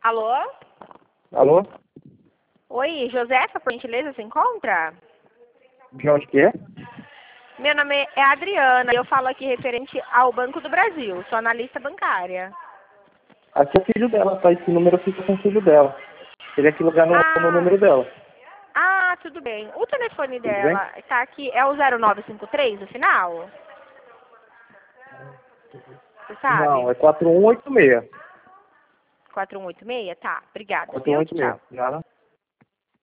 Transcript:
Alô? Alô? Oi, Josefa, por gentileza, se encontra? De onde que é? Meu nome é Adriana e eu falo aqui referente ao Banco do Brasil. Sou analista bancária. Aqui é o filho dela, tá? Esse número fica com o filho dela. Teria que ligar no número dela. Tudo bem. O telefone Tudo bem? dela tá aqui, é o 0953 no final? Você sabe? Não, é 4186. 4186? Tá, obrigada, viu? 4186. Tchau. Já, né?